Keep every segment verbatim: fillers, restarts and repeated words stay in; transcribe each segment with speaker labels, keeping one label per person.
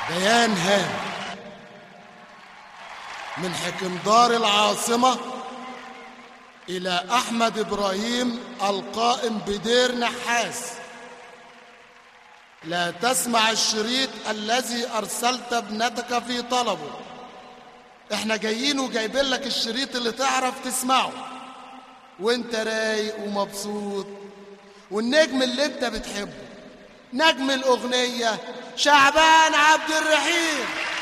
Speaker 1: بيان هام من حكمدار العاصمة إلى أحمد إبراهيم القائم بدير نحاس: لا تسمع الشريط الذي أرسلت ابنتك في طلبه. احنا جايين وجايبين لك الشريط اللي تعرف تسمعه وانت رايق ومبسوط، والنجم اللي انت بتحبه نجم الأغنية شعبان عبد الرحيم.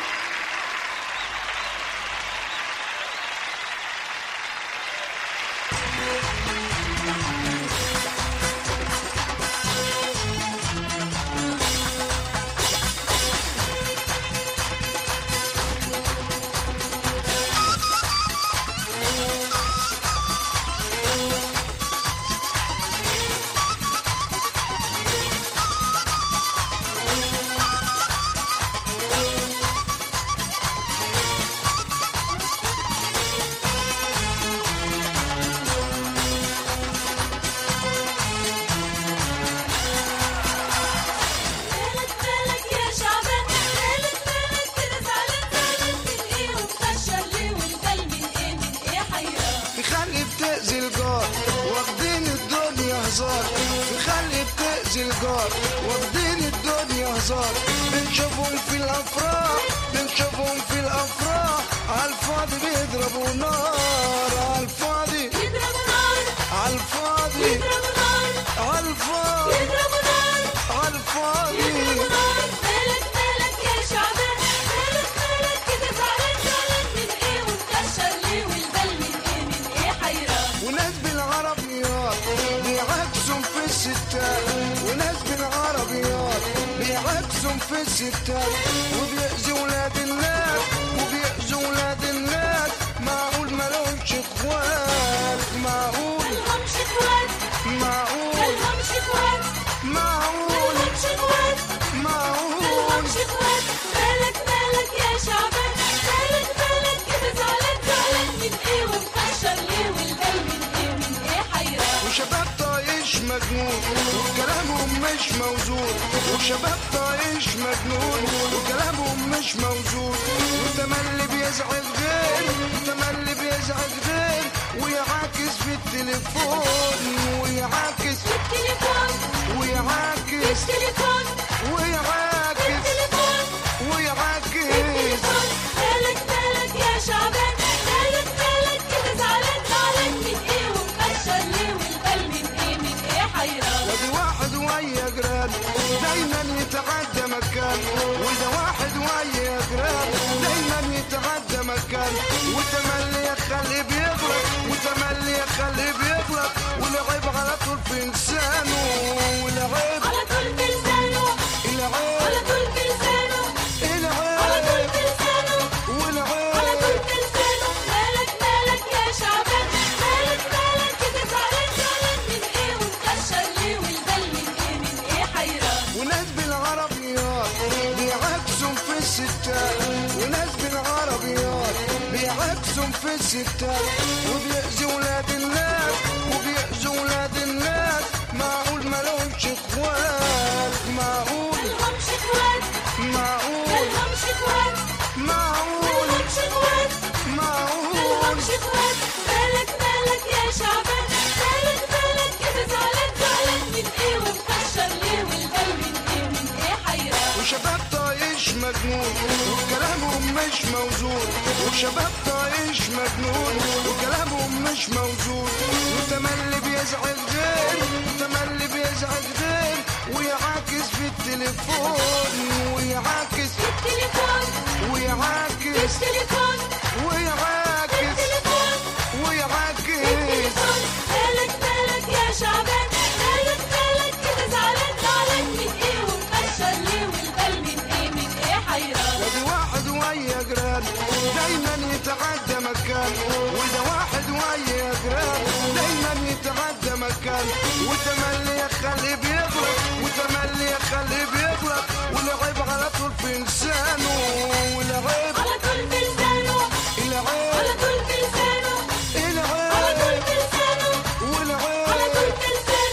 Speaker 2: واخدين الدنيا هزار، بنشوفهم في الافراح بنشوفهم في الافراح عالفاضي بيضربوا نار، عالفاضي
Speaker 3: بيضربوا نار،
Speaker 2: عالفاضي
Speaker 3: بيضربوا نار،
Speaker 2: عالفاضي
Speaker 3: بيضربوا نار،
Speaker 2: عالفاضي
Speaker 3: بيضربوا نار. مالك مالك يا شعبان، مالك مالك كده زعلان زعلان من ايه ومكشر ليه والبال من ايه من ايه حيران.
Speaker 2: وناس بالعربيات بيعكسوا في الستات، وناس بالعربيات بيعكسوا في الستات وبيأذوا ولاد الناس وبيأذوا ولاد الناس. معقول مالهمش اخوات؟ معقول
Speaker 3: مالهمش اخوات؟
Speaker 2: معقول
Speaker 3: مالهمش اخوات؟
Speaker 2: معقول
Speaker 3: مالهمش اخوات؟
Speaker 2: معقول
Speaker 3: مالهمش اخوات؟ مالك مالك يا شعبان، مالك مالك كده زعلان زعلان من ايه ومكشر ليه والبال من ايه من ايه حيران.
Speaker 2: وشباب طايش مجنون وكلامهم مش موزون، وشباب طايش مجنون وكلامهم مش موزون، وتملي بيزعل غير وتملي بيزعل غير ويعاكس في التليفون ويعاكس
Speaker 3: في التليفون
Speaker 2: ويعاكس
Speaker 3: في التليفون
Speaker 2: ويعاكس
Speaker 3: في التليفون
Speaker 2: ويعاكس.
Speaker 3: التليفون. مالك مالك يا شعبان، مالك مالك كده زعلان زعلان من ايه ومكشر ليه والبال من ايه من ايه حيران.
Speaker 2: وادي واحد ويا جيران دايما يتعدى مكان، وده واحد ويا جيران دايما يتعدى مكان، وتملي يخلي بيغلط وتملي يخلي بيغلط ولعب على طول في لسانه ولعب
Speaker 3: على طول في لسانه
Speaker 2: العيب
Speaker 3: على طول في لسانه على طول
Speaker 2: العيب
Speaker 3: في لسانه على طول
Speaker 2: والعيب.
Speaker 3: في لسانه. مالك مالك يا شعبان، مالك مالك كده زعلان زعلان من ايه ومكشر ليه والبال من ايه من ايه حيران.
Speaker 2: وناس بالعربيات بيعكسوا في الستات، وناس بالعربيات بيعكسوا في الستات وبيأذوا ولاد الناس وبيأذوا ولاد الناس. معقول مالهمش اخوات؟ معقول
Speaker 3: مالهمش اخوات؟
Speaker 2: معقول
Speaker 3: مالهمش اخوات؟
Speaker 2: معقول
Speaker 3: مالهمش اخوات؟
Speaker 2: معقول
Speaker 3: مالهمش اخوات؟ مالك مالك يا شعبان، مالك مالك كده زعلان زعلان من ايه ومكشر ليه والبال من ايه من ايه حيران.
Speaker 2: وشباب طايش مجنون وكلامهم مش موزون، وشباب طايش مجنون وكلامهم مش موزون، وتملي بيزعل غير وتملي بيزعل غير ويعاكس في التليفون ويعاكس
Speaker 3: في التليفون
Speaker 2: ويعاكس
Speaker 3: في التليفون
Speaker 2: ويعاكس
Speaker 3: التليفون
Speaker 2: ويعاكس.
Speaker 3: التليفون. مالك مالك يا شعبان، مالك مالك كده زعلان زعلان من ايه ومكشر ليه والبال من ايه من ايه حيران.
Speaker 2: وادي واحد ويا جيران دايما يتعدى مكان، وده واحد ويا جيران دايما يتعدى مكان، وتملي يخلي بيغلط وتملي يخلي بيغلط ولعب على طول في لسانه ولعب
Speaker 3: على طول في لسانه
Speaker 2: العيب
Speaker 3: على طول في لسانه على طول
Speaker 2: العيب
Speaker 3: في لسانه على طول
Speaker 2: والعيب.
Speaker 3: في لسانه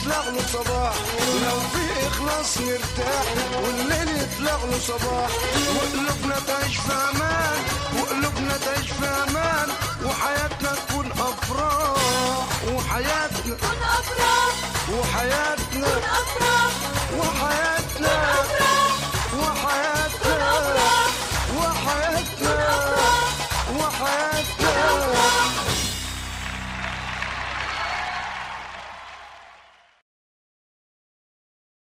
Speaker 2: يطلع له صباح لو في إخلاص نرتاح والليل يطلع له صباح وقلوبنا تعيش في أمان وقلوبنا تعيش في أمان وحياتنا تكون أفراح وحياتنا
Speaker 3: كن أفراح
Speaker 2: وحياتنا
Speaker 3: كن أفراح
Speaker 2: وحياتنا
Speaker 3: كن أفراح